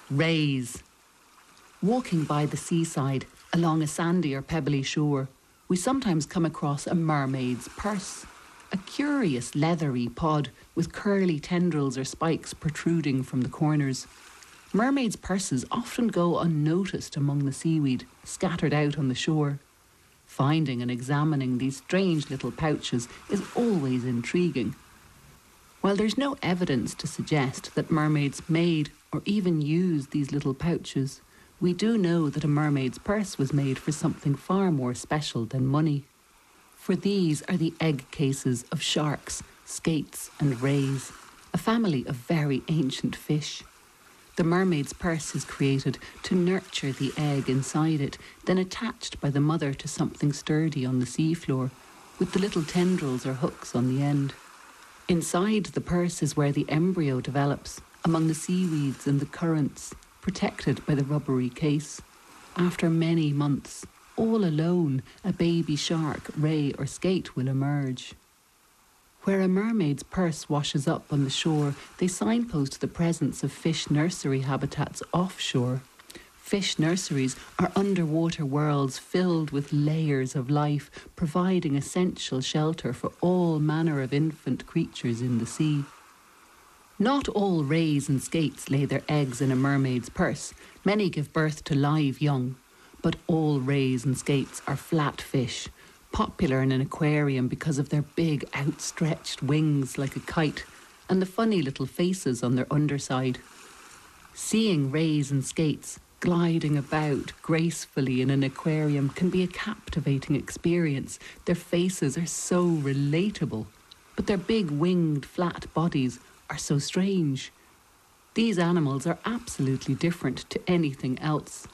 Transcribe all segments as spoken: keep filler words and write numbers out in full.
Rays. Walking by the seaside, along a sandy or pebbly shore, we sometimes come across a mermaid's purse, a curious leathery pod with curly tendrils or spikes protruding from the corners. Mermaids' purses often go unnoticed among the seaweed, scattered out on the shore. Finding and examining these strange little pouches is always intriguing. While there's no evidence to suggest that mermaids made or even used these little pouches, we do know that a mermaid's purse was made for something far more special than money. For these are the egg cases of sharks, skates and rays, a family of very ancient fish. The mermaid's purse is created to nurture the egg inside it, then attached by the mother to something sturdy on the seafloor, with the little tendrils or hooks on the end. Inside the purse is where the embryo develops, among the seaweeds and the currents, protected by the rubbery case. After many months, all alone, a baby shark, ray or skate will emerge. Where a mermaid's purse washes up on the shore, they signpost the presence of fish nursery habitats offshore. Fish nurseries are underwater worlds filled with layers of life, providing essential shelter for all manner of infant creatures in the sea. Not all rays and skates lay their eggs in a mermaid's purse. Many give birth to live young. But all rays and skates are flat fish, popular in an aquarium because of their big outstretched wings like a kite and the funny little faces on their underside. Seeing rays and skates gliding about gracefully in an aquarium can be a captivating experience. Their faces are so relatable, but their big winged flat bodies are so strange. These animals are absolutely different to anything else.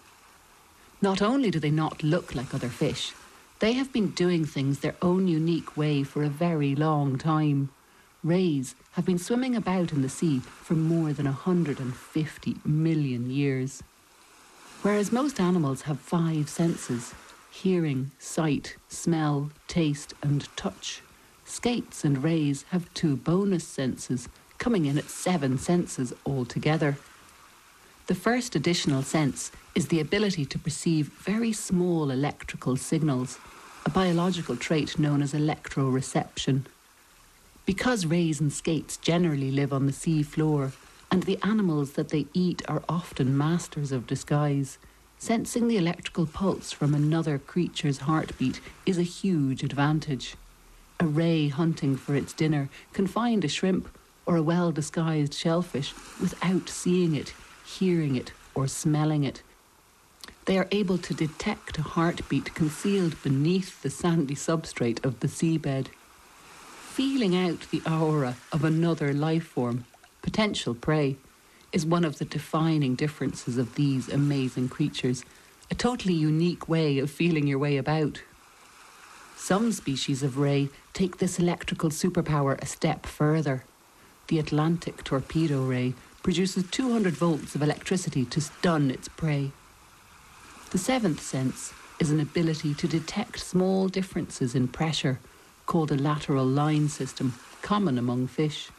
Not only do they not look like other fish, they have been doing things their own unique way for a very long time. Rays have been swimming about in the sea for more than one hundred fifty million years. Whereas most animals have five senses: hearing, sight, smell, taste and touch, skates and rays have two bonus senses, coming in at seven senses altogether. The first additional sense is the ability to perceive very small electrical signals, a biological trait known as electroreception. Because rays and skates generally live on the sea floor, and the animals that they eat are often masters of disguise, sensing the electrical pulse from another creature's heartbeat is a huge advantage. A ray hunting for its dinner can find a shrimp or a well-disguised shellfish without seeing it, hearing it, or smelling it. They are able to detect a heartbeat concealed beneath the sandy substrate of the seabed. Feeling out the aura of another life form, potential prey, is one of the defining differences of these amazing creatures, a totally unique way of feeling your way about. Some species of ray take this electrical superpower a step further. The Atlantic torpedo ray produces two hundred volts of electricity to stun its prey. The seventh sense is an ability to detect small differences in pressure, called a lateral line system, common among fish.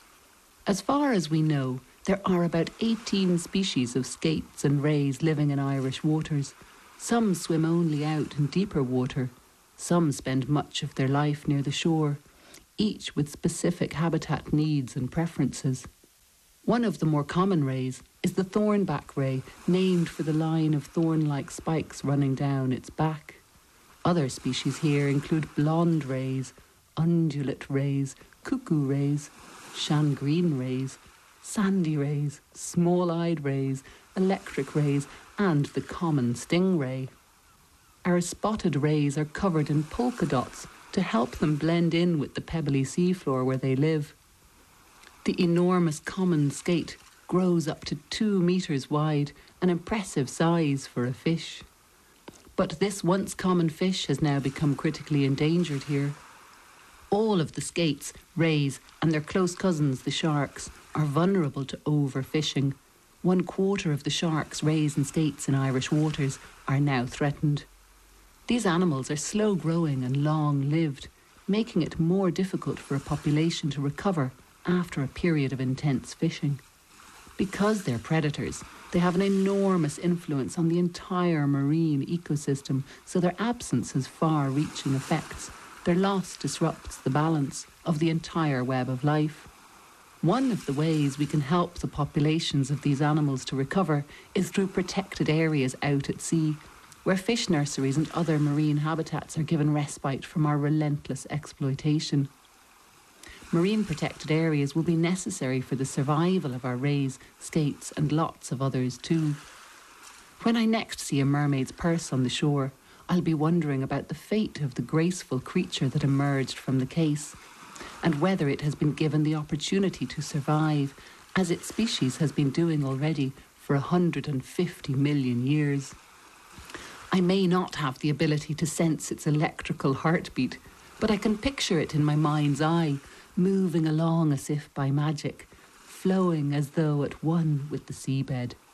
As far as we know, there are about eighteen species of skates and rays living in Irish waters. Some swim only out in deeper water. Some spend much of their life near the shore, each with specific habitat needs and preferences. One of the more common rays is the thornback ray, named for the line of thorn-like spikes running down its back. Other species here include blonde rays, undulate rays, cuckoo rays, shangreen rays, sandy rays, small-eyed rays, electric rays, and the common stingray. Our spotted rays are covered in polka dots to help them blend in with the pebbly seafloor where they live. The enormous common skate grows up to two metres wide, an impressive size for a fish. But this once common fish has now become critically endangered here. All of the skates, rays, and their close cousins, the sharks, are vulnerable to overfishing. One quarter of the sharks, rays, and skates in Irish waters are now threatened. These animals are slow-growing and long-lived, making it more difficult for a population to recover after a period of intense fishing. Because they're predators, They have an enormous influence on the entire marine ecosystem, so their absence has far-reaching effects. Their loss disrupts the balance of the entire web of life. One of the ways we can help the populations of these animals to recover is through protected areas out at sea, where fish nurseries and other marine habitats are given respite from our relentless exploitation. Marine protected areas will be necessary for the survival of our rays, skates and lots of others too. When I next see a mermaid's purse on the shore, I'll be wondering about the fate of the graceful creature that emerged from the case, and whether it has been given the opportunity to survive, as its species has been doing already for one hundred fifty million years. I may not have the ability to sense its electrical heartbeat, but I can picture it in my mind's eye, moving along as if by magic, flowing as though at one with the seabed.